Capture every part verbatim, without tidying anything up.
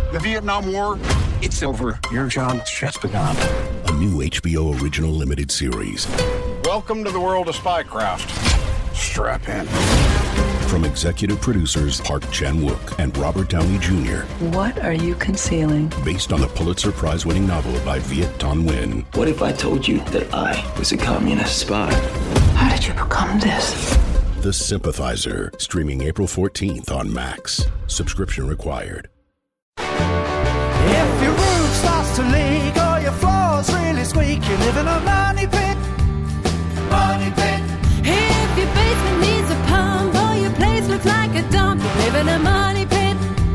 The Vietnam War, it's over. Your job's just begun. A new H B O original limited series. Welcome to the world of spycraft. Strap in. From executive producers Park Chan-wook and Robert Downey Junior What are you concealing? Based on the Pulitzer Prize-winning novel by Viet Thanh Nguyen. What if I told you that I was a communist spy? How did you become this? The Sympathizer, streaming April fourteenth on Max. Subscription required. If your roof starts to leak or your floor's really squeak, you live in a money pit. Money pit. If your basement needs a pump or your place looks like a dump, you live in a money pit.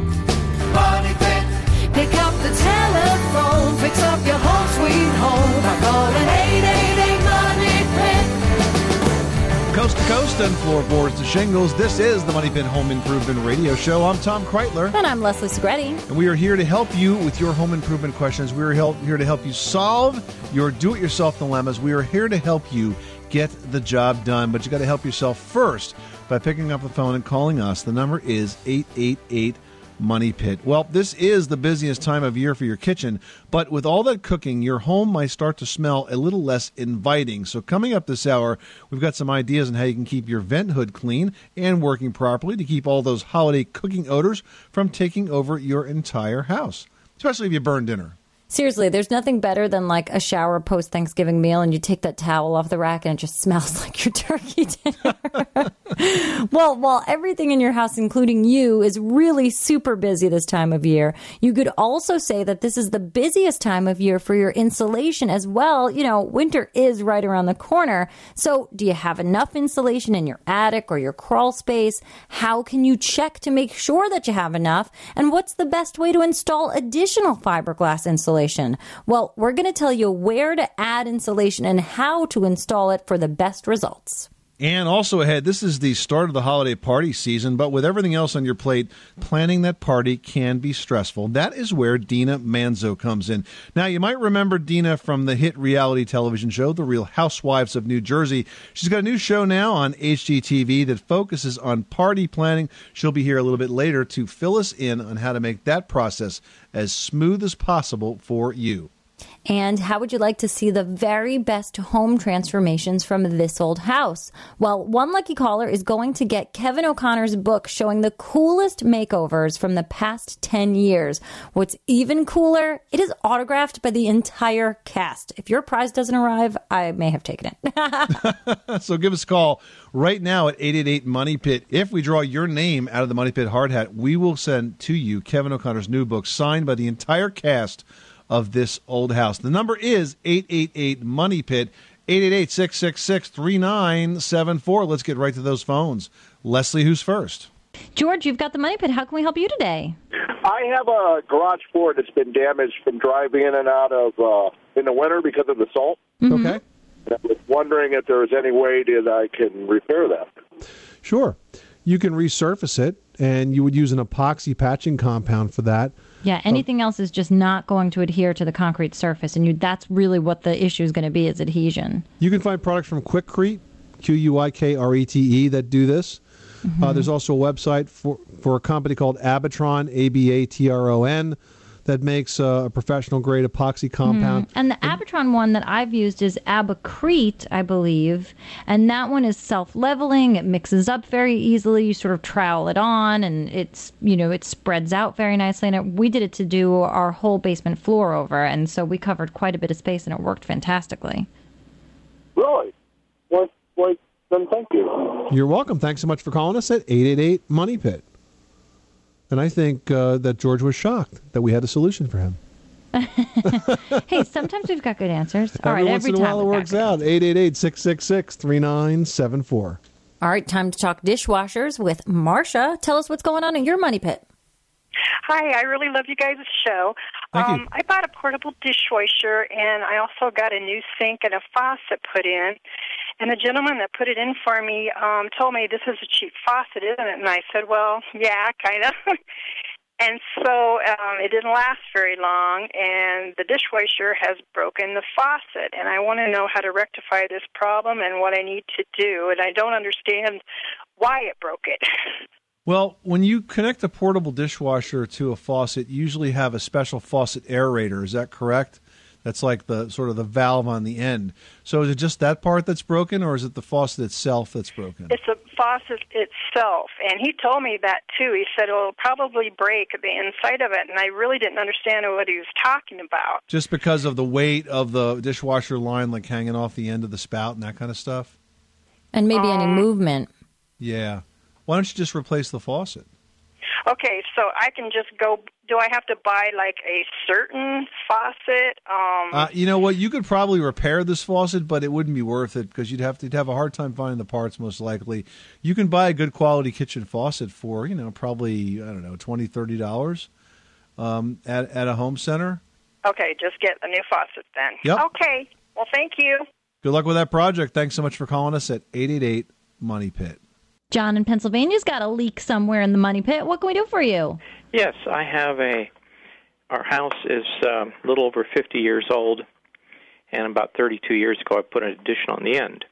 Money pit. Pick up the telephone, fix up your home sweet home by calling eight eight eight money pit. Coast to coast and floorboards to shingles, this is the Money Pit Home Improvement Radio Show. I'm Tom Kreitler. And I'm Leslie Segretti. And we are here to help you with your home improvement questions. We are help, here to help you solve your do-it-yourself dilemmas. We are here to help you get the job done. But you got to help yourself first by picking up the phone and calling us. The number is eight eight eight Money Pit. Well, this is the busiest time of year for your kitchen, but with all that cooking, your home might start to smell a little less inviting. So coming up this hour, we've got some ideas on how you can keep your vent hood clean and working properly to keep all those holiday cooking odors from taking over your entire house, especially if you burn dinner. Seriously, there's nothing better than like a shower post-Thanksgiving meal and you take that towel off the rack and it just smells like your turkey dinner. Well, while everything in your house, including you, is really super busy this time of year, you could also say that this is the busiest time of year for your insulation as well. You know, winter is right around the corner. So do you have enough insulation in your attic or your crawl space? How can you check to make sure that you have enough? And what's the best way to install additional fiberglass insulation? Well, we're going to tell you where to add insulation and how to install it for the best results. And also ahead, this is the start of the holiday party season, but with everything else on your plate, planning that party can be stressful. That is where Dina Manzo comes in. Now, you might remember Dina from the hit reality television show, The Real Housewives of New Jersey. She's got a new show now on H G T V that focuses on party planning. She'll be here a little bit later to fill us in on how to make that process as smooth as possible for you. And how would you like to see the very best home transformations from this old house? Well, one lucky caller is going to get Kevin O'Connor's book showing the coolest makeovers from the past ten years. What's even cooler, it is autographed by the entire cast. If your prize doesn't arrive, I may have taken it. So give us a call right now at eight eight eight Money Pit. If we draw your name out of the Money Pit hard hat, we will send to you Kevin O'Connor's new book signed by the entire cast of this old house. The number is eight eight eight Money Pit, eight eight eight, six six six, three nine seven four. Let's get right to those phones. Leslie, who's first? George, you've got the Money Pit. How can we help you today? I have a garage door that's been damaged from driving in and out of uh, in the winter because of the salt. Mm-hmm. Okay. And I was wondering if there was any way that I can repair that. Sure. You can resurface it, and you would use an epoxy patching compound for that. Yeah, anything else is just not going to adhere to the concrete surface, and you, that's really what the issue is going to be, is adhesion. You can find products from Quikrete, Q U I K R E T E, that do this. Mm-hmm. Uh, there's also a website for, for a company called Abatron, A B A T R O N, that makes uh, a professional-grade epoxy compound. Mm-hmm. And the Abatron one that I've used is Abacrete, I believe, and that one is self-leveling. It mixes up very easily. You sort of trowel it on, and it's, you know, it spreads out very nicely. And it, we did it to do our whole basement floor over, and so we covered quite a bit of space, and it worked fantastically. Really? Well, well, then thank you. You're welcome. Thanks so much for calling us at eight eight eight Money Pit. And I think uh, that George was shocked that we had a solution for him. Hey, sometimes we've got good answers. All every right, once every in a time while it works out. eight eight eight, six six six, three nine seven four. All right, time to talk dishwashers with Marcia. Tell us what's going on in your Money Pit. Hi, I really love you guys' show. Thank um, you. I bought a portable dishwasher, and I also got a new sink and a faucet put in. And the gentleman that put it in for me um, told me, this is a cheap faucet, isn't it? And I said, well, yeah, kind of. And so um, it didn't last very long, and the dishwasher has broken the faucet. And I want to know how to rectify this problem and what I need to do. And I don't understand why it broke it. Well, when you connect a portable dishwasher to a faucet, you usually have a special faucet aerator. Is that correct? That's like the sort of the valve on the end. So is it just that part that's broken, or is it the faucet itself that's broken? It's the faucet itself, and he told me that too. He said it'll probably break the inside of it, and I really didn't understand what he was talking about. Just because of the weight of the dishwasher line, like hanging off the end of the spout and that kind of stuff? And maybe um, any movement. Yeah. Why don't you just replace the faucet? Okay, so I can just go, do I have to buy like a certain faucet? Um, uh, you know what, you could probably repair this faucet, but it wouldn't be worth it because you'd have to you'd have a hard time finding the parts most likely. You can buy a good quality kitchen faucet for, you know, probably, I don't know, twenty dollars, thirty dollars um, at, at a home center. Okay, just get a new faucet then. Yep. Okay, well, thank you. Good luck with that project. Thanks so much for calling us at eight eight eight, MONEY PIT. John in Pennsylvania's got a leak somewhere in the money pit. What can we do for you? Yes, I have a, our house is um, a little over fifty years old, and about thirty-two years ago I put an addition on the end.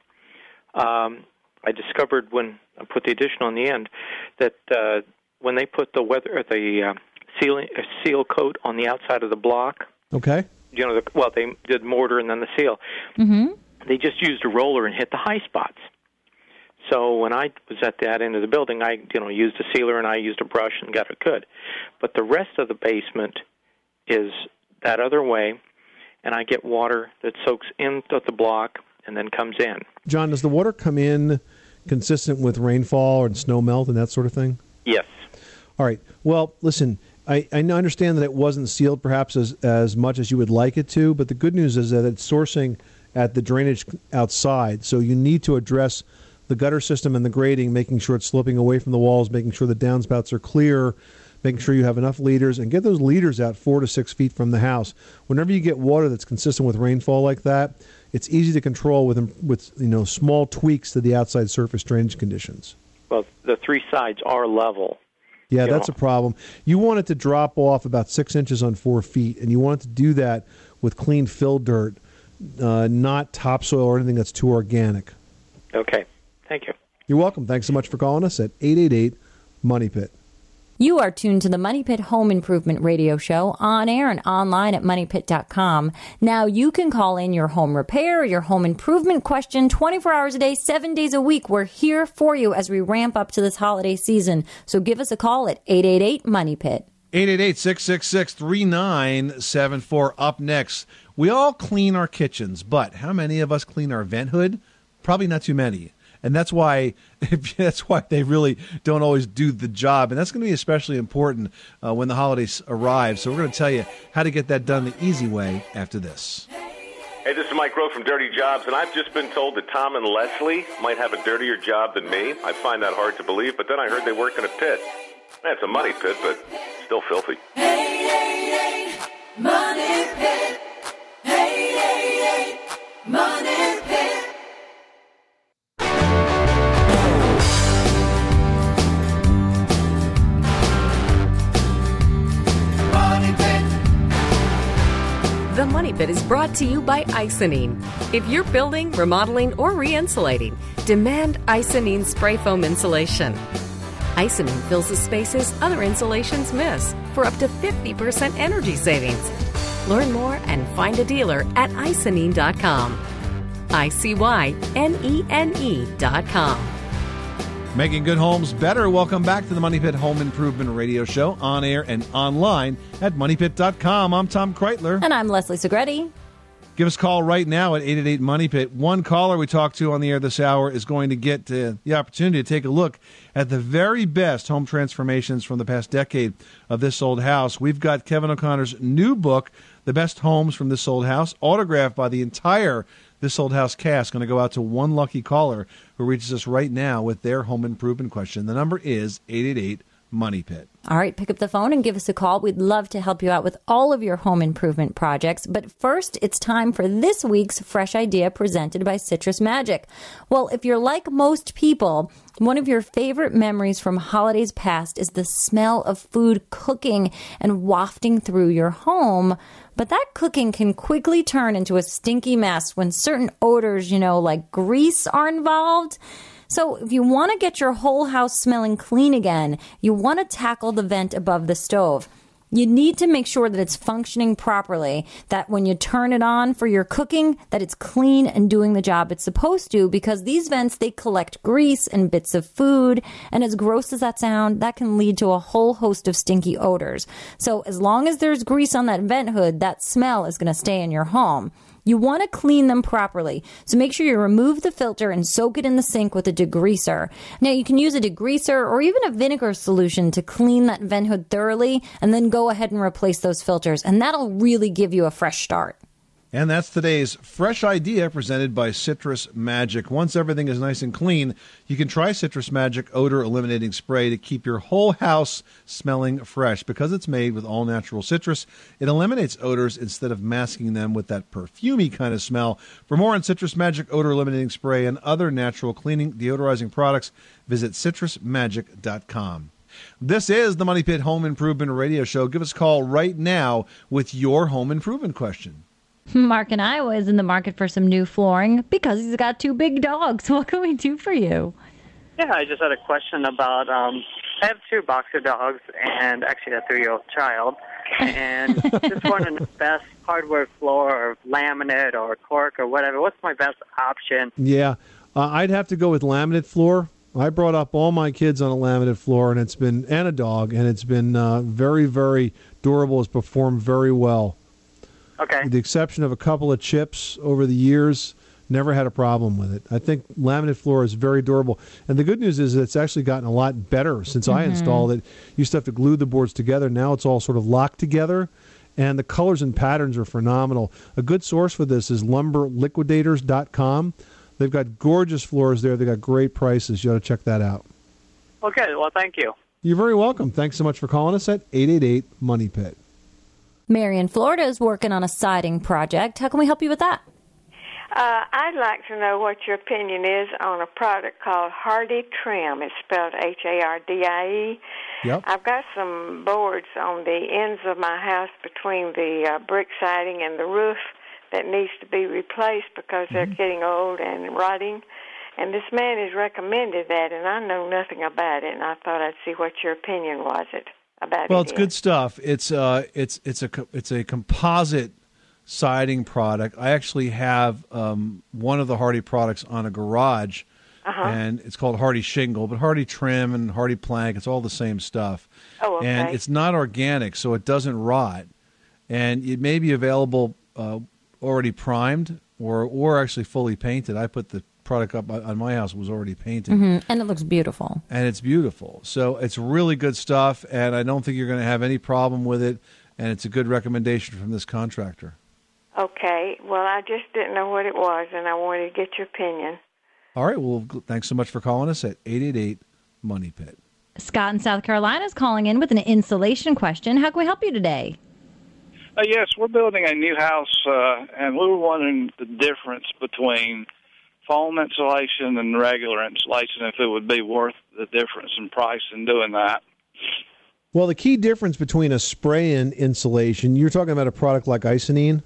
Um, I discovered when I put the addition on the end that uh, when they put the weather, the uh, sealing, uh, seal coat on the outside of the block, okay, you know, the, well, they did mortar and then the seal. Mm-hmm. They just used a roller and hit the high spots. So when I was at that end of the building, I, you know, used a sealer and I used a brush and got it good. But the rest of the basement is that other way, and I get water that soaks into the block and then comes in. John, does the water come in consistent with rainfall and snow melt and that sort of thing? Yes. All right. Well, listen, I, I understand that it wasn't sealed perhaps as, as much as you would like it to, but the good news is that it's sourcing at the drainage outside. So you need to address the gutter system and the grading, making sure it's sloping away from the walls, making sure the downspouts are clear, making sure you have enough leaders, and get those leaders out four to six feet from the house. Whenever you get water that's consistent with rainfall like that, it's easy to control with with you know small tweaks to the outside surface drainage conditions. Well, the three sides are level. Yeah, that's a problem. You want it to drop off about six inches on four feet, and you want to do that with clean fill dirt, uh, not topsoil or anything that's too organic. Okay. Thank you. You're welcome. Thanks so much for calling us at eight eight eight, MONEY PIT. You are tuned to the Money Pit Home Improvement Radio Show on air and online at money pit dot com. Now you can call in your home repair or your home improvement question twenty-four hours a day, seven days a week. We're here for you as we ramp up to this holiday season. So give us a call at eight eight eight, MONEY PIT. eight eight eight, six six six, three nine seven four. Up next, we all clean our kitchens, but how many of us clean our vent hood? Probably not too many. And that's why that's why they really don't always do the job. And that's going to be especially important uh, when the holidays arrive. So we're going to tell you how to get that done the easy way after this. Hey, this is Mike Rowe from Dirty Jobs, and I've just been told that Tom and Leslie might have a dirtier job than me. I find that hard to believe, but then I heard they work in a pit. It's a money pit, but still filthy. eight eight eight, MONEY PIT. eight eight eight, MONEY PIT. The Money Pit is brought to you by Icynene. If you're building, remodeling, or re-insulating, demand Icynene spray foam insulation. Icynene fills the spaces other insulations miss for up to fifty percent energy savings. Learn more and find a dealer at icynene dot com. I C Y N E N E dot com. Making good homes better. Welcome back to the Money Pit Home Improvement Radio Show on air and online at money pit dot com. I'm Tom Kreitler. And I'm Leslie Segretti. Give us a call right now at eight eight eight, MONEY PIT. One caller we talked to on the air this hour is going to get uh, the opportunity to take a look at the very best home transformations from the past decade of This Old House. We've got Kevin O'Connor's new book, The Best Homes from This Old House, autographed by the entire This Old House cast. Going to go out to one lucky caller who reaches us right now with their home improvement question. The number is eight eight eight, MONEY PIT. All right, pick up the phone and give us a call. We'd love to help you out with all of your home improvement projects. But first, it's time for this week's Fresh Idea presented by Citrus Magic. Well, if you're like most people, one of your favorite memories from holidays past is the smell of food cooking and wafting through your home. But that cooking can quickly turn into a stinky mess when certain odors, you know, like grease are involved. So if you want to get your whole house smelling clean again, you want to tackle the vent above the stove. You need to make sure that it's functioning properly, that when you turn it on for your cooking, that it's clean and doing the job it's supposed to, because these vents, they collect grease and bits of food, and as gross as that sound, that can lead to a whole host of stinky odors. So as long as there's grease on that vent hood, that smell is going to stay in your home. You want to clean them properly, so make sure you remove the filter and soak it in the sink with a degreaser. Now, you can use a degreaser or even a vinegar solution to clean that vent hood thoroughly, and then go ahead and replace those filters, and that'll really give you a fresh start. And that's today's fresh idea presented by Citrus Magic. Once everything is nice and clean, you can try Citrus Magic Odor Eliminating Spray to keep your whole house smelling fresh. Because it's made with all-natural citrus, it eliminates odors instead of masking them with that perfumey kind of smell. For more on Citrus Magic Odor Eliminating Spray and other natural cleaning deodorizing products, visit citrus magic dot com. This is the Money Pit Home Improvement Radio Show. Give us a call right now with your home improvement question. Mark in Iowa is in the market for some new flooring because he's got two big dogs. What can we do for you? Yeah, I just had a question about, um, I have two boxer dogs and actually a three-year-old child, and just wondering the best hardwood floor or laminate or cork or whatever. What's my best option? Yeah, uh, I'd have to go with laminate floor. I brought up all my kids on a laminate floor, and it's been, and a dog, and it's been uh, very, very durable. It's performed very well. Okay. With the exception of a couple of chips over the years, never had a problem with it. I think laminate floor is very durable. And the good news is that it's actually gotten a lot better since mm-hmm. I installed it. You used to have to glue the boards together. Now it's all sort of locked together, and the colors and patterns are phenomenal. A good source for this is lumber liquidators dot com. They've got gorgeous floors there. They've got great prices. You ought to check that out. Okay, well, thank you. You're very welcome. Thanks so much for calling us at eight eight eight, MONEY PIT. Mary in Florida is working on a siding project. How can we help you with that? Uh, I'd like to know what your opinion is on a product called Hardy Trim. It's spelled H A R D I E. Yep. I've got some boards on the ends of my house between the uh, brick siding and the roof that needs to be replaced because they're mm-hmm. getting old and rotting. And this man has recommended that, and I know nothing about it, and I thought I'd see what your opinion was it about well, it. it's good stuff. It's uh, it's it's a it's a composite siding product. I actually have um, one of the Hardy products on a garage, uh-huh. and it's called Hardy Shingle, but Hardy Trim and Hardy Plank, it's all the same stuff. Oh, okay. And it's not organic, so it doesn't rot, and it may be available uh, already primed or or actually fully painted. I put the product up on my house, it was already painted. Mm-hmm. And it looks beautiful. And it's beautiful. So it's really good stuff, and I don't think you're going to have any problem with it, and it's a good recommendation from this contractor. Okay. Well, I just didn't know what it was, and I wanted to get your opinion. All right. Well, thanks so much for calling us at eight eight eight, MONEY PIT. Scott in South Carolina is calling in with an insulation question. How can we help you today? Uh, yes, we're building a new house, uh, and we were wondering the difference between foam insulation and regular insulation, if it would be worth the difference in price in doing that. Well, the key difference between a spray-in insulation, you're talking about a product like Icynene?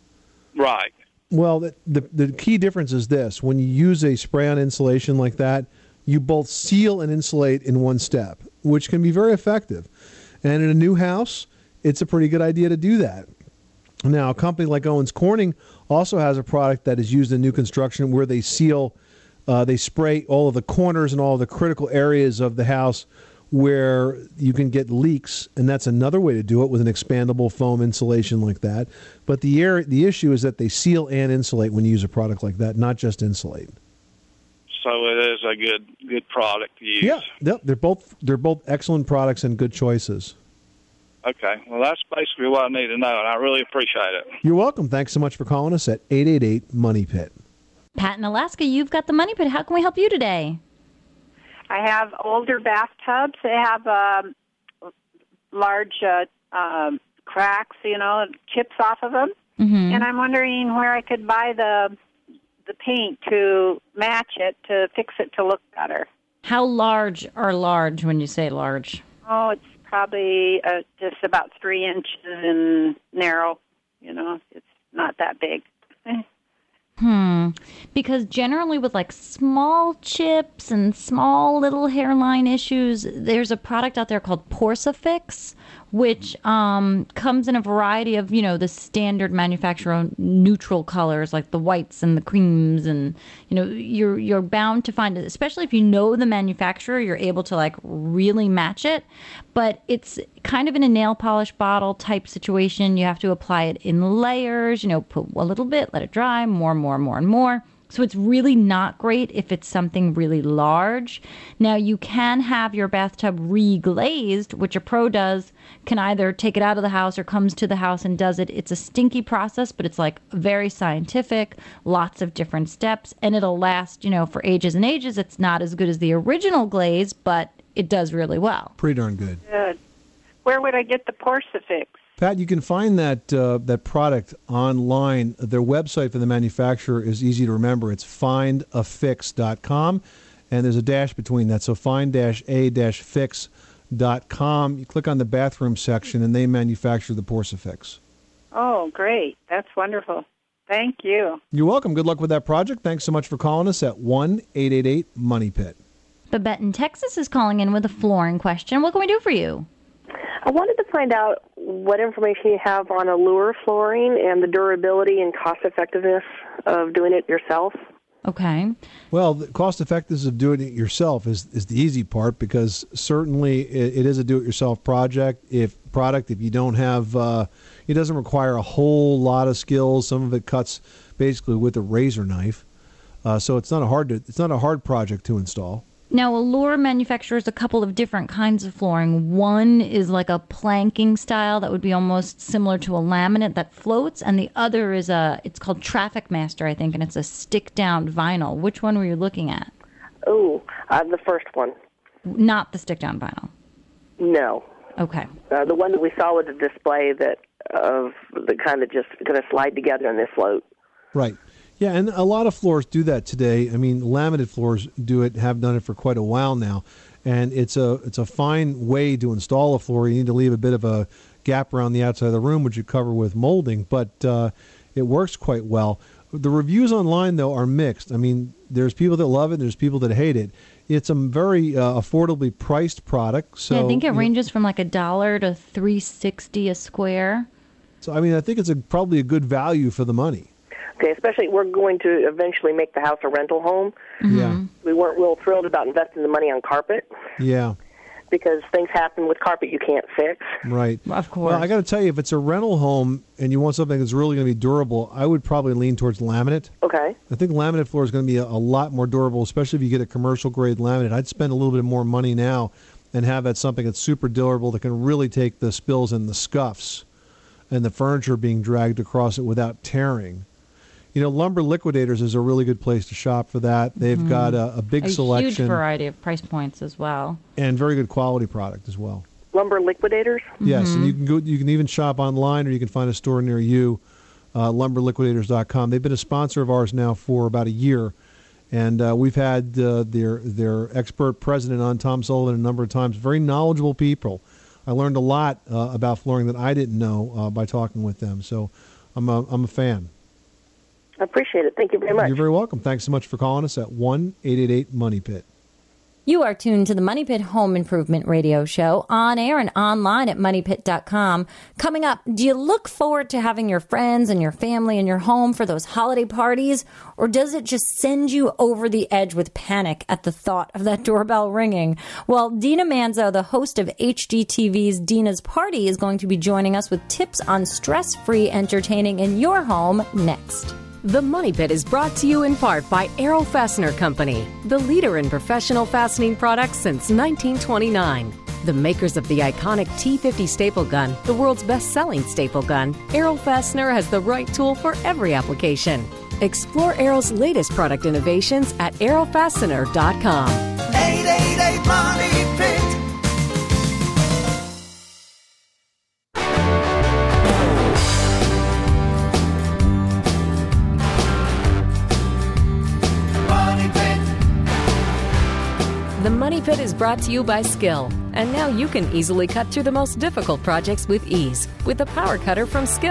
Right. Well, the, the, the key difference is this. When you use a spray-on insulation like that, you both seal and insulate in one step, which can be very effective. And in a new house, it's a pretty good idea to do that. Now, a company like Owens Corning also has a product that is used in new construction where they seal, uh, they spray all of the corners and all of the critical areas of the house where you can get leaks, and that's another way to do it with an expandable foam insulation like that. But the air, the issue is that they seal and insulate when you use a product like that, not just insulate. So it is a good good product to use. Yeah, yep, they're both they're both excellent products and good choices. Okay, well, that's basically what I need to know, and I really appreciate it. You're welcome. Thanks so much for calling us at eight eight eight, MONEY PIT. Pat in Alaska, you've got the Money Pit. How can we help you today? I have older bathtubs. They have um, large uh, um, cracks, you know, chips off of them. Mm-hmm. And I'm wondering where I could buy the the paint to match it, to fix it to look better. How large are large when you say large? Oh, it's probably uh, just about three inches in narrow. You know, it's not that big. Hmm. Because generally with like small chips and small little hairline issues, there's a product out there called Porcifix, which um, comes in a variety of, you know, the standard manufacturer neutral colors like the whites and the creams. And, you know, you're you're bound to find it, especially if you know the manufacturer, you're able to like really match it. But it's kind of in a nail polish bottle type situation. You have to apply it in layers, you know, put a little bit, let it dry, more, more, more, and more. So it's really not great if it's something really large. Now, you can have your bathtub re-glazed, which a pro does, can either take it out of the house or comes to the house and does it. It's a stinky process, but it's like very scientific, lots of different steps, and it'll last, you know, for ages and ages. It's not as good as the original glaze, but it does really well. Pretty darn good. Good. Where would I get the Porcifix? Pat, you can find that uh, that product online. Their website for the manufacturer is easy to remember. It's find a fix dot com, and there's a dash between that. So find a fix dot com. You click on the bathroom section, and they manufacture the Porcifix. Oh, great. That's wonderful. Thank you. You're welcome. Good luck with that project. Thanks so much for calling us at one eight eight eight money pit. Babette in Texas is calling in with a flooring question. What can we do for you? I wanted to find out what information you have on Allure flooring and the durability and cost-effectiveness of doing it yourself. Okay. Well, the cost effectiveness of doing it yourself is, is the easy part, because certainly it, it is a do-it-yourself project. If product, if you don't have, uh, it doesn't require a whole lot of skills. Some of it cuts basically with a razor knife, uh, so it's not a hard to, it's not a hard project to install. Now, Allure manufactures a couple of different kinds of flooring. One is like a planking style that would be almost similar to a laminate that floats, and the other is a, it's called Traffic Master, I think, and it's a stick-down vinyl. Which one were you looking at? Oh, uh, the first one. Not the stick-down vinyl? No. Okay. Uh, the one that we saw with the display that of the kind of just going to slide together and they float. Right. Yeah, and a lot of floors do that today. I mean, laminated floors do it, have done it for quite a while now, and it's a it's a fine way to install a floor. You need to leave a bit of a gap around the outside of the room, which you cover with molding, but uh, it works quite well. The reviews online, though, are mixed. I mean, there's people that love it, there's people that hate it. It's a very uh, affordably priced product. So yeah, I think it you know, ranges from like a dollar to three sixty a square. So I mean, I think it's a, probably a good value for the money. Okay, especially we're going to eventually make the house a rental home. Mm-hmm. Yeah. We weren't real thrilled about investing the money on carpet Yeah. because things happen with carpet you can't fix. Right. Of course. Well, I got to tell you, if it's a rental home and you want something that's really going to be durable, I would probably lean towards laminate. Okay. I think laminate floor is going to be a, a lot more durable, especially if you get a commercial grade laminate. I'd spend a little bit more money now and have that something that's super durable that can really take the spills and the scuffs and the furniture being dragged across it without tearing. You know, Lumber Liquidators is a really good place to shop for that. They've Mhm. got a, a big a selection. huge variety of price points as well. And very good quality product as well. Lumber Liquidators? Yes, Mm-hmm. and you can go. You can even shop online, or you can find a store near you. Uh, lumber liquidators dot com. They've been a sponsor of ours now for about a year, and uh, we've had uh, their their expert president on, Tom Sullivan, a number of times. Very knowledgeable people. I learned a lot uh, about flooring that I didn't know uh, by talking with them. So, I'm a I'm a fan. I appreciate it. Thank you very much. You're very welcome. Thanks so much for calling us at one eight eight eight money pit. You are tuned to the Money Pit Home Improvement Radio Show, on air and online at money pit dot com. Coming up, do you look forward to having your friends and your family in your home for those holiday parties? Or does it just send you over the edge with panic at the thought of that doorbell ringing? Well, Dina Manzo, the host of H G T V's Dina's Party, is going to be joining us with tips on stress-free entertaining in your home next. The Money Pit is brought to you in part by Aero Fastener Company, the leader in professional fastening products since nineteen twenty-nine. The makers of the iconic T fifty staple gun, the world's best-selling staple gun, Aero Fastener has the right tool for every application. Explore Aero's latest product innovations at aero fastener dot com. eight eight eight money pit. The Money Pit is brought to you by Skill. And now you can easily cut through the most difficult projects with ease with the Power Cutter from Skill.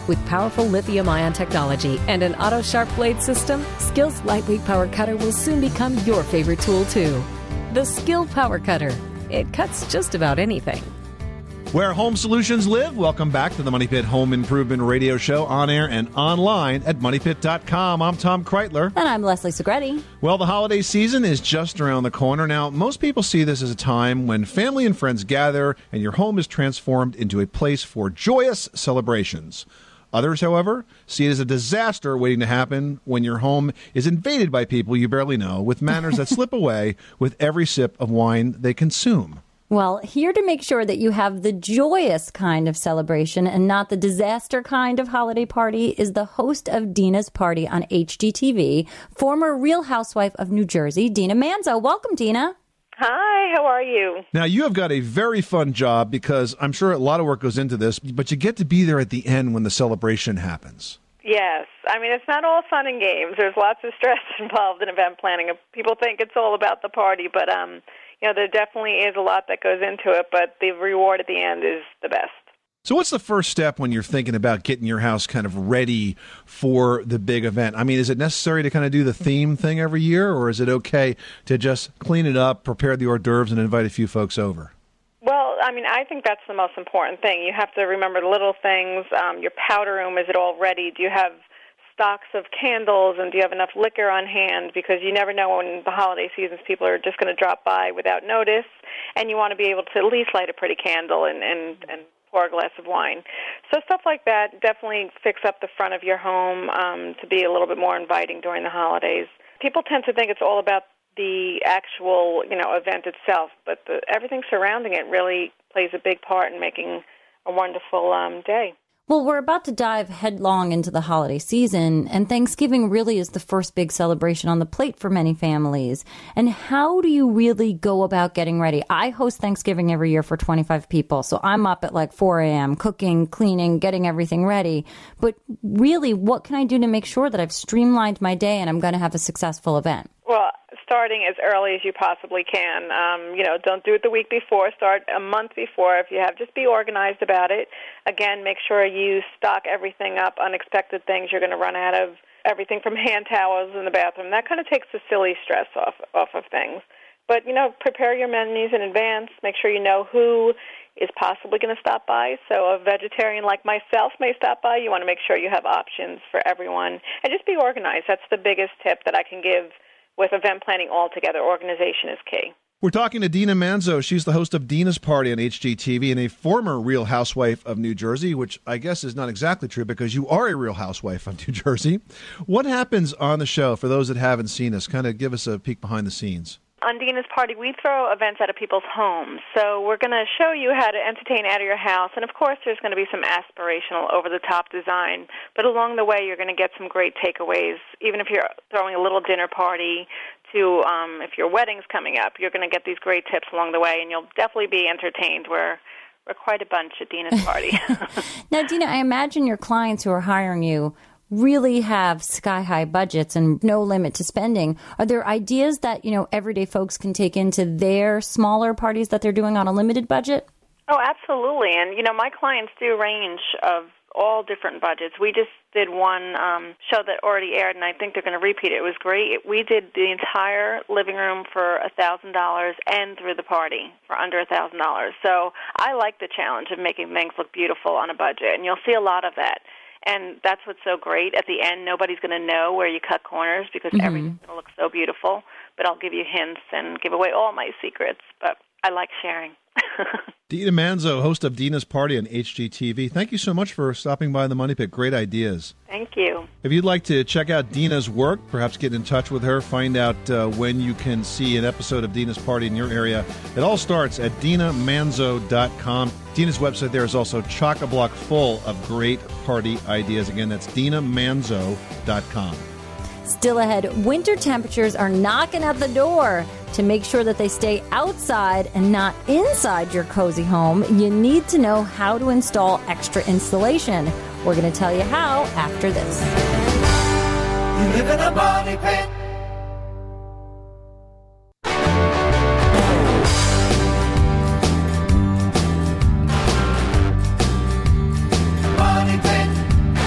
With powerful lithium-ion technology and an auto-sharp blade system, Skill's lightweight power cutter will soon become your favorite tool, too. The Skill Power Cutter. It cuts just about anything. Where home solutions live, welcome back to the Money Pit Home Improvement Radio Show, on air and online at money pit dot com. I'm Tom Kreitler. And I'm Leslie Segretti. Well, the holiday season is just around the corner. Now, most people see this as a time when family and friends gather and your home is transformed into a place for joyous celebrations. Others, however, see it as a disaster waiting to happen when your home is invaded by people you barely know with manners that slip away with every sip of wine they consume. Well, here to make sure that you have the joyous kind of celebration and not the disaster kind of holiday party is the host of Dina's Party on H G T V, former Real Housewife of New Jersey, Dina Manzo. Welcome, Dina. Hi, how are you? Now, you have got a very fun job because I'm sure a lot of work goes into this, but you get to be there at the end when the celebration happens. Yes. I mean, it's not all fun and games. There's lots of stress involved in event planning. People think it's all about the party, but um, you know, there definitely is a lot that goes into it, but the reward at the end is the best. So what's the first step when you're thinking about getting your house kind of ready for the big event? I mean, is it necessary to kind of do the theme thing every year, or is it okay to just clean it up, prepare the hors d'oeuvres, and invite a few folks over? Well, I mean, I think that's the most important thing. You have to remember the little things. Um, your powder room, is it all ready? Do you have stocks of candles, and do you have enough liquor on hand? Because you never know when the holiday seasons people are just going to drop by without notice, and you want to be able to at least light a pretty candle and, and, and pour a glass of wine. So stuff like that definitely fix up the front of your home um, to be a little bit more inviting during the holidays. People tend to think it's all about the actual, you know, event itself, but the, everything surrounding it really plays a big part in making a wonderful um, day. Well, we're about to dive headlong into the holiday season, and Thanksgiving really is the first big celebration on the plate for many families. And how do you really go about getting ready? I host Thanksgiving every year for twenty-five people, so I'm up at like four a.m., cooking, cleaning, getting everything ready. But really, what can I do to make sure that I've streamlined my day and I'm going to have a successful event? Well, starting as early as you possibly can. Um, you know, don't do it the week before. Start a month before if you have. Just be organized about it. Again, make sure you stock everything up, unexpected things. You're going to run out of everything from hand towels in the bathroom. That kind of takes the silly stress off off of things. But, you know, prepare your menus in advance. Make sure you know who is possibly going to stop by. So a vegetarian like myself may stop by. You want to make sure you have options for everyone. And just be organized. That's the biggest tip that I can give with event planning altogether. Organization is key. We're talking to Dina Manzo. She's the host of Dina's Party on H G T V and a former Real Housewife of New Jersey, which I guess is not exactly true because you are a Real Housewife of New Jersey. What happens on the show for those that haven't seen us? Kind of give us a peek behind the scenes. On Dina's Party, we throw events out of people's homes. So we're going to show you how to entertain out of your house. And, of course, there's going to be some aspirational, over-the-top design. But along the way, you're going to get some great takeaways. Even if you're throwing a little dinner party to um, if your wedding's coming up, you're going to get these great tips along the way, and you'll definitely be entertained. We're, we're quite a bunch at Dina's Party. Now, Dina, I imagine your clients who are hiring you really have sky-high budgets and no limit to spending. Are there ideas that, you know, everyday folks can take into their smaller parties that they're doing on a limited budget? Oh, absolutely. And, you know, my clients do range of all different budgets. We just did one um, show that already aired, and I think they're going to repeat it. It was great. We did the entire living room for one thousand dollars and through the party for under one thousand dollars. So I like the challenge of making things look beautiful on a budget, and you'll see a lot of that. And that's what's so great. At the end, nobody's going to know where you cut corners because mm-hmm. everything's going to look so beautiful. But I'll give you hints and give away all my secrets. But I like sharing. Dina Manzo, host of Dina's Party on H G T V. Thank you so much for stopping by the Money Pit. Great ideas. Thank you. If you'd like to check out Dina's work, perhaps get in touch with her, find out uh, when you can see an episode of Dina's Party in your area, it all starts at dina manzo dot com. Dina's website there is also chock-a-block full of great party ideas. Again, that's dina manzo dot com. Still ahead, winter temperatures are knocking at the door. To make sure that they stay outside and not inside your cozy home, you need to know how to install extra insulation. We're going to tell you how after this. You live in a money pit. Money pit.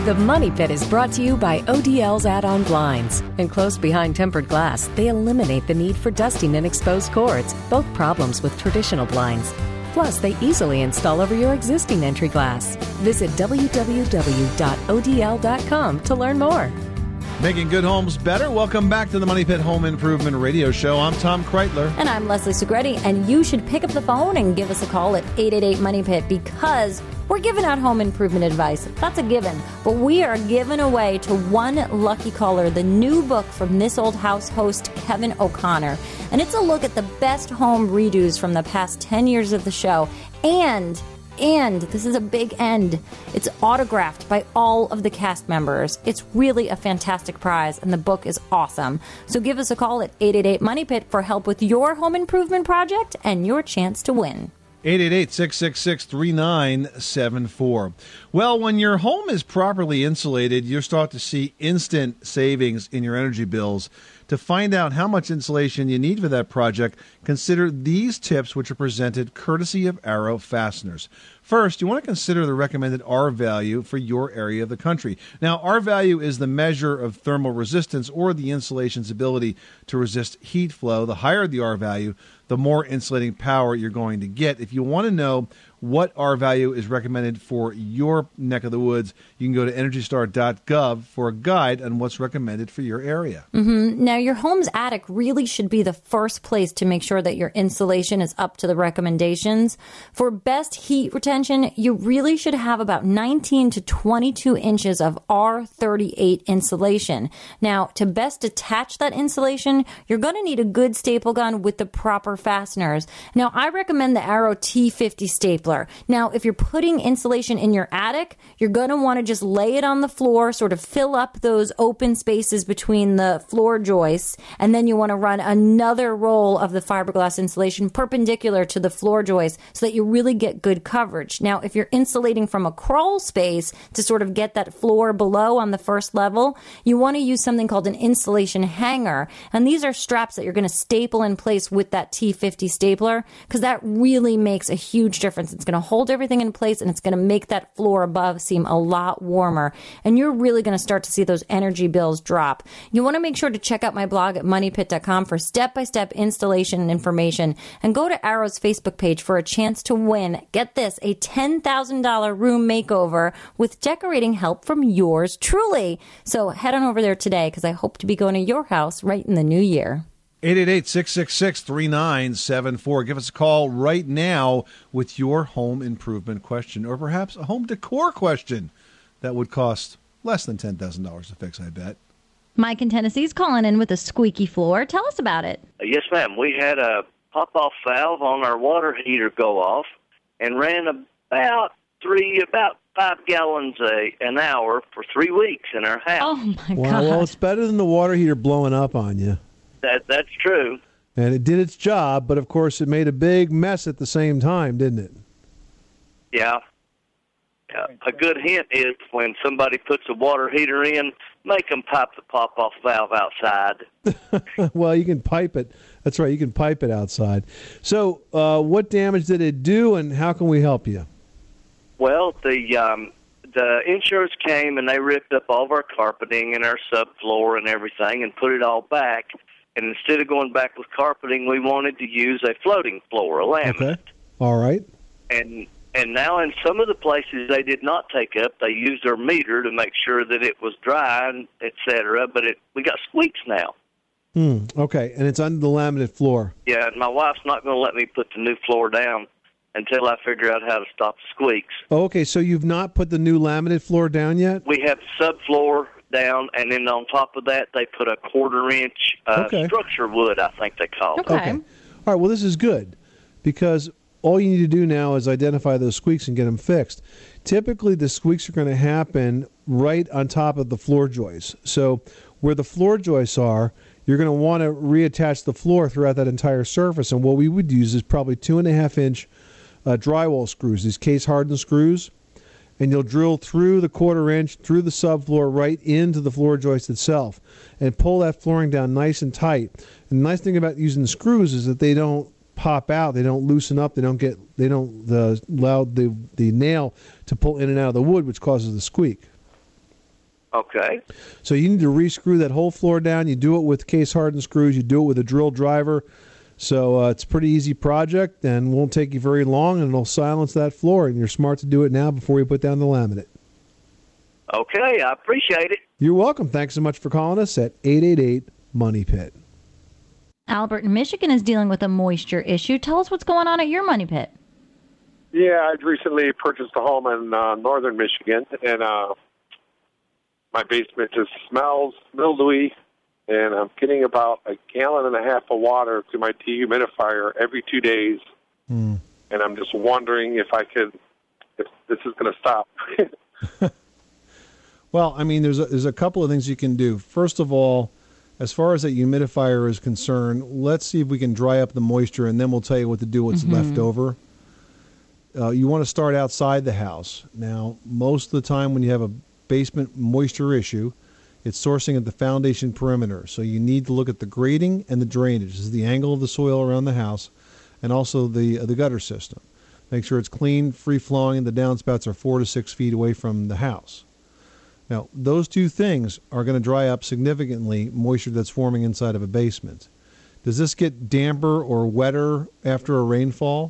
The Money Pit is brought to you by O D L's add-on blinds. Enclosed behind tempered glass, they eliminate the need for dusting and exposed cords, both problems with traditional blinds. Plus, they easily install over your existing entry glass. Visit w w w dot o d l dot com to learn more. Making good homes better. Welcome back to the Money Pit Home Improvement Radio Show. I'm Tom Kreitler. And I'm Leslie Segretti, and you should pick up the phone and give us a call at eight eight eight money pit because we're giving out home improvement advice. That's a given. But we are giving away to one lucky caller the new book from This Old House host Kevin O'Connor. And it's a look at the best home redos from the past ten years of the show. And... And this is a big end. It's autographed by all of the cast members. It's really a fantastic prize, and the book is awesome. So give us a call at eight eight eight money pit for help with your home improvement project and your chance to win. eight eight eight, six six six, three nine seven four. Well, when your home is properly insulated, you'll start to see instant savings in your energy bills. To find out how much insulation you need for that project, consider these tips, which are presented courtesy of Arrow Fasteners. First, you want to consider the recommended R value for your area of the country. Now, R value is the measure of thermal resistance or the insulation's ability to resist heat flow. The higher the R value, the more insulating power you're going to get. If you want to know what R value is recommended for your neck of the woods, you can go to energy star dot gov for a guide on what's recommended for your area. Mm-hmm. Now, your home's attic really should be the first place to make sure that your insulation is up to the recommendations. For best heat retention, you really should have about nineteen to twenty-two inches of R thirty-eight insulation. Now, to best attach that insulation, you're going to need a good staple gun with the proper fasteners. Now, I recommend the Arrow T fifty stapler. Now, if you're putting insulation in your attic, you're going to want to just lay it on the floor, sort of fill up those open spaces between the floor joists, and then you want to run another roll of the fiberglass insulation perpendicular to the floor joist so that you really get good coverage. Now, if you're insulating from a crawl space to sort of get that floor below on the first level, you want to use something called an insulation hanger, and these are straps that you're going to staple in place with that T fifty stapler because that really makes a huge difference. It's going to hold everything in place, and it's going to make that floor above seem a lot warmer. And you're really going to start to see those energy bills drop. You want to make sure to check out my blog at money pit dot com for step-by-step installation information. And go to Arrow's Facebook page for a chance to win, get this, a ten thousand dollars room makeover with decorating help from yours truly. So head on over there today because I hope to be going to your house right in the new year. eight eight eight, six six six, three nine seven four. Give us a call right now with your home improvement question, or perhaps a home decor question that would cost less than ten thousand dollars to fix, I bet. Mike in Tennessee's calling in with a squeaky floor. Tell us about it. Yes, ma'am. We had a pop-off valve on our water heater go off and ran about three, about five gallons a, an hour for three weeks in our house. Oh, my Wow, God. well, it's better than the water heater blowing up on you. That That's true. And it did its job, but of course it made a big mess at the same time, didn't it? Yeah. Yeah. A good hint is when somebody puts a water heater in, make them pipe the pop-off valve outside. Well, you can pipe it. That's right, you can pipe it outside. So uh, what damage did it do, and how can we help you? Well, the um, the insurance came, and they ripped up all of our carpeting and our subfloor and everything and put it all back. And instead of going back with carpeting, we wanted to use a floating floor, a laminate. Okay. All right. And and now in some of the places they did not take up, they used their meter to make sure that it was dry, and et cetera. But it, we got squeaks now. Hmm. Okay, and it's under the laminate floor. Yeah, and my wife's not going to let me put the new floor down until I figure out how to stop the squeaks. Oh, okay, so you've not put the new laminate floor down yet? We have subfloor down, and then on top of that, they put a quarter-inch uh, Okay. structure wood, I think they call it. Okay. All right, well, this is good because all you need to do now is identify those squeaks and get them fixed. Typically, the squeaks are going to happen right on top of the floor joists. So where the floor joists are, you're going to want to reattach the floor throughout that entire surface. And what we would use is probably two and a half inch uh, drywall screws, these case hardened screws. And you'll drill through the quarter inch, through the subfloor, right into the floor joist itself, and pull that flooring down nice and tight. And the nice thing about using the screws is that they don't pop out, they don't loosen up, they don't get, they don't the allow the the nail to pull in and out of the wood, which causes the squeak. Okay. So you need to re-screw that whole floor down. You do it with case-hardened screws. You do it with a drill driver. So uh, it's a pretty easy project and won't take you very long, and it'll silence that floor. And you're smart to do it now before you put down the laminate. Okay, I appreciate it. You're welcome. Thanks so much for calling us at eight eight eight, money pit. Albert in Michigan is dealing with a moisture issue. Tell us what's going on at your money pit. Yeah, I'd recently purchased a home in uh, northern Michigan, and uh, my basement just smells mildewy, and I'm getting about a gallon and a half of water to my dehumidifier every two days, mm. and I'm just wondering if I could, if this is going to stop. Well, I mean, there's a, there's a couple of things you can do. First of all, as far as that humidifier is concerned, let's see if we can dry up the moisture, and then we'll tell you what to do what's mm-hmm. left over. Uh, you want to start outside the house. Now, most of the time when you have a basement moisture issue, it's sourcing at the foundation perimeter. So you need to look at the grading and the drainage. This is the angle of the soil around the house, and also the uh, the gutter system. Make sure it's clean, free-flowing, and the downspouts are four to six feet away from the house. Now, those two things are going to dry up significantly moisture that's forming inside of a basement. Does this get damper or wetter after a rainfall?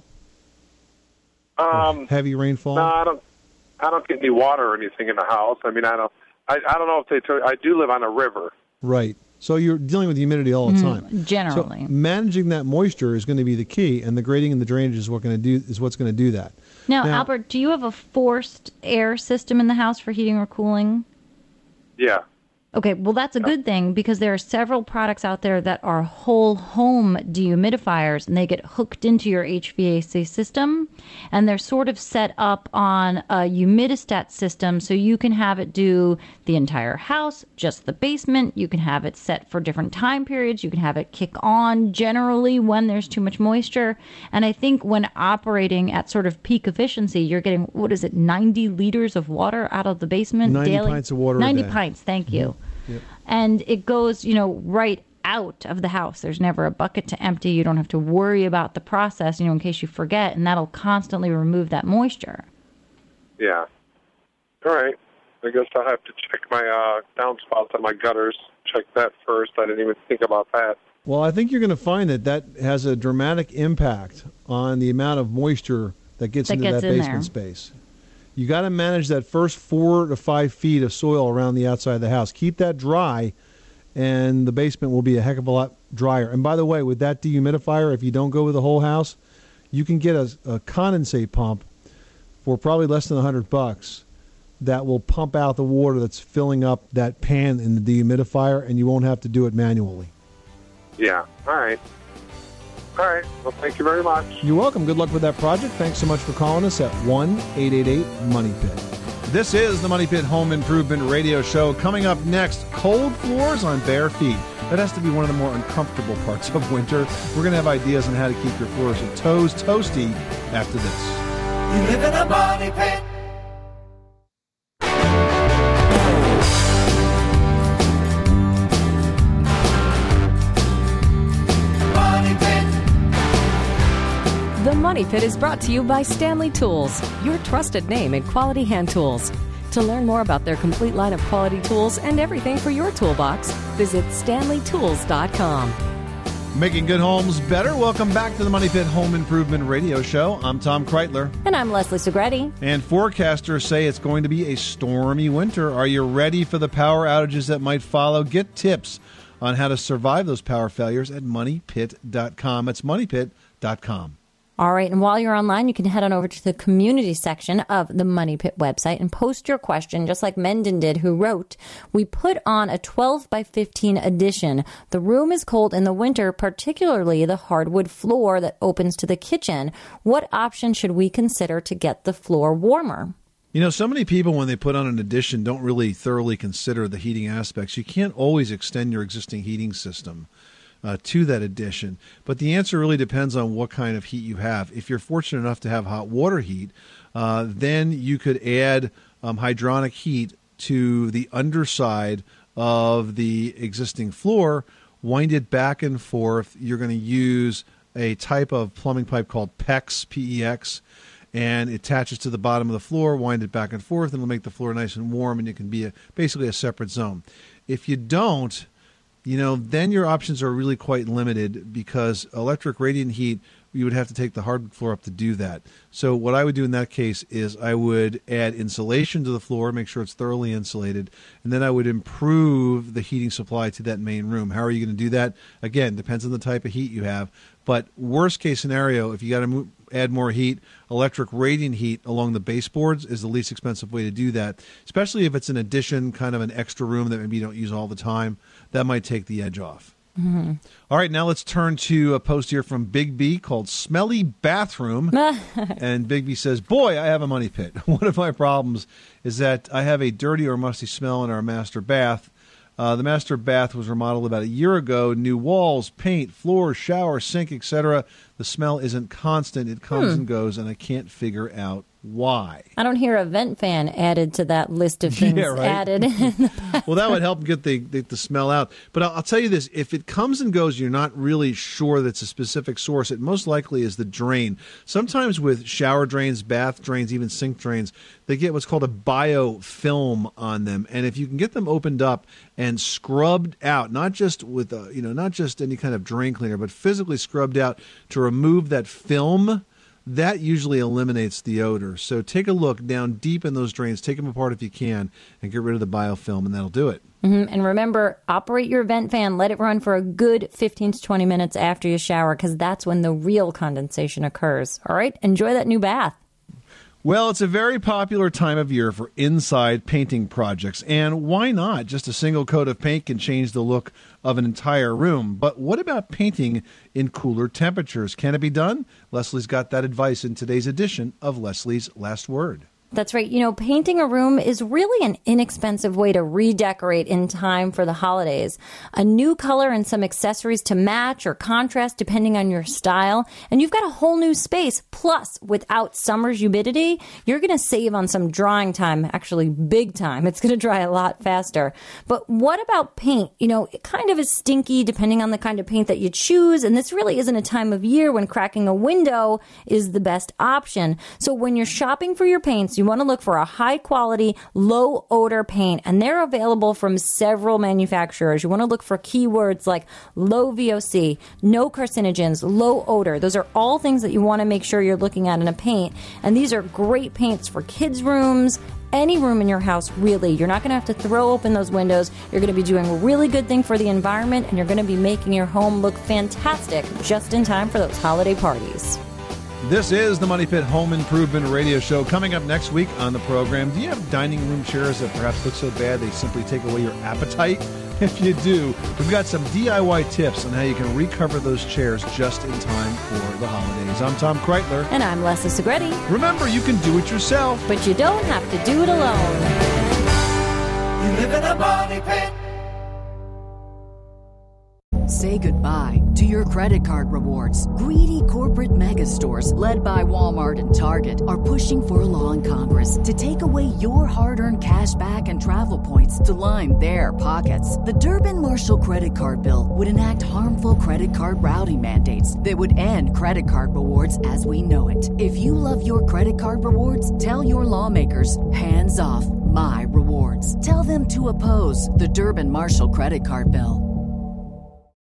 Um, heavy rainfall? No, I don't. I don't get any water or anything in the house. I mean, I don't. I, I don't know if they. Told, I do live on a river. Right. So you're dealing with humidity all the time. Mm, generally, so managing that moisture is going to be the key, and the grading and the drainage is what going to do is what's going to do that. Now, now, Albert, do you have a forced air system in the house for heating or cooling? Yeah. Okay, well, that's a good thing because there are several products out there that are whole home dehumidifiers, and they get hooked into your H V A C system, and they're sort of set up on a humidistat system, so you can have it do the entire house, just the basement. You can have it set for different time periods. You can have it kick on generally when there's too much moisture. And I think when operating at sort of peak efficiency, you're getting, what is it, ninety liters of water out of the basement ninety daily? pints of water ninety a day. pints, thank you. Mm-hmm. Yep. And it goes, you know, right out of the house. There's never a bucket to empty. You don't have to worry about the process, you know, in case you forget, and that'll constantly remove that moisture. Yeah. All right. I guess I'll have to check my uh, downspouts on my gutters. Check that first. I didn't even think about that. Well, I think you're going to find that that has a dramatic impact on the amount of moisture that gets that into gets that in basement there. space. You got to manage that first four to five feet of soil around the outside of the house. Keep that dry, and the basement will be a heck of a lot drier. And by the way, with that dehumidifier, if you don't go with the whole house, you can get a, a condensate pump for probably less than a hundred bucks that will pump out the water that's filling up that pan in the dehumidifier, and you won't have to do it manually. Yeah. All right. All right. Well, thank you very much. You're welcome. Good luck with that project. Thanks so much for calling us at one eight eight eight, money pit. This is the Money Pit Home Improvement Radio Show. Coming up next, cold floors on bare feet. That has to be one of the more uncomfortable parts of winter. We're going to have ideas on how to keep your floors and toes toasty after this. You live in a money pit. The Money Pit is brought to you by Stanley Tools, your trusted name in quality hand tools. To learn more about their complete line of quality tools and everything for your toolbox, visit stanley tools dot com. Making good homes better. Welcome back to the Money Pit Home Improvement Radio Show. I'm Tom Kreitler. And I'm Leslie Segretti. And forecasters say it's going to be a stormy winter. Are you ready for the power outages that might follow? Get tips on how to survive those power failures at money pit dot com. It's money pit dot com. All right, and while you're online, you can head on over to the community section of the Money Pit website and post your question, just like Mendon did, who wrote, "We put on a twelve by fifteen addition. The room is cold in the winter, particularly the hardwood floor that opens to the kitchen. What option should we consider to get the floor warmer?" You know, so many people, when they put on an addition, don't really thoroughly consider the heating aspects. You can't always extend your existing heating system Uh, to that addition. But the answer really depends on what kind of heat you have. If you're fortunate enough to have hot water heat, uh, then you could add um, hydronic heat to the underside of the existing floor, wind it back and forth. You're going to use a type of plumbing pipe called PEX, P E X, and it attaches to the bottom of the floor, wind it back and forth, and it'll make the floor nice and warm, and it can be a, basically a separate zone. If you don't, you know, then your options are really quite limited because electric radiant heat, you would have to take the hardwood floor up to do that. So what I would do in that case is I would add insulation to the floor, make sure it's thoroughly insulated, and then I would improve the heating supply to that main room. How are you going to do that? Again, depends on the type of heat you have. But worst case scenario, if you got to move, add more heat, electric radiant heat along the baseboards is the least expensive way to do that, especially if it's an addition, kind of an extra room that maybe you don't use all the time. That might take the edge off. Mm-hmm. All right, now let's turn to a post here from Big B called Smelly Bathroom. And Big B says, boy, I have a money pit. One of my problems is that I have a dirty or musty smell in our master bath. Uh, the master bath was remodeled about a year ago. New walls, paint, floor, shower, sink, et cetera. The smell isn't constant. It comes Hmm. and goes, and I can't figure out why. I don't hear a vent fan added to that list of things Yeah, right. added. Well, that would help get the, the, the smell out. But I'll, I'll tell you this, if it comes and goes, you're not really sure that's a specific source, it most likely is the drain. Sometimes with shower drains, bath drains, even sink drains, they get what's called a biofilm on them. And if you can get them opened up and scrubbed out, not just with a, you know, not just any kind of drain cleaner, but physically scrubbed out to remove that film, that usually eliminates the odor. So take a look down deep in those drains, take them apart if you can, and get rid of the biofilm, and that'll do it. Mhm. And remember, operate your vent fan. Let it run for a good fifteen to twenty minutes after you shower, because that's when the real condensation occurs. All right? Enjoy that new bath. Well, it's a very popular time of year for inside painting projects, and why not? Just a single coat of paint can change the look of an entire room. But what about painting in cooler temperatures? Can it be done? Leslie's got that advice in today's edition of Leslie's Last Word. That's right. You know, painting a room is really an inexpensive way to redecorate in time for the holidays. A new color and some accessories to match or contrast depending on your style. And you've got a whole new space. Plus, without summer's humidity, you're going to save on some drying time, actually big time. It's going to dry a lot faster. But what about paint? You know, it kind of is stinky depending on the kind of paint that you choose. And this really isn't a time of year when cracking a window is the best option. So when you're shopping for your paints, you You want to look for a high-quality, low-odor paint, and they're available from several manufacturers. You want to look for keywords like low V O C, no carcinogens, low odor. Those are all things that you want to make sure you're looking at in a paint, and these are great paints for kids' rooms, any room in your house, really. You're not going to have to throw open those windows. You're going to be doing a really good thing for the environment, and you're going to be making your home look fantastic just in time for those holiday parties. This is the Money Pit Home Improvement Radio Show. Coming up next week on the program, do you have dining room chairs that perhaps look so bad they simply take away your appetite? If you do, we've got some D I Y tips on how you can recover those chairs just in time for the holidays. I'm Tom Kreitler. And I'm Leslie Segretti. Remember, you can do it yourself, but you don't have to do it alone. You live in a money pit. Say goodbye to your credit card rewards. Greedy corporate mega stores, led by Walmart and Target, are pushing for a law in Congress to take away your hard-earned cash back and travel points to line their pockets. The Durbin-Marshall credit card bill would enact harmful credit card routing mandates that would end credit card rewards as we know it. If you love your credit card rewards, tell your lawmakers, hands off my rewards. Tell them to oppose the Durbin-Marshall credit card bill.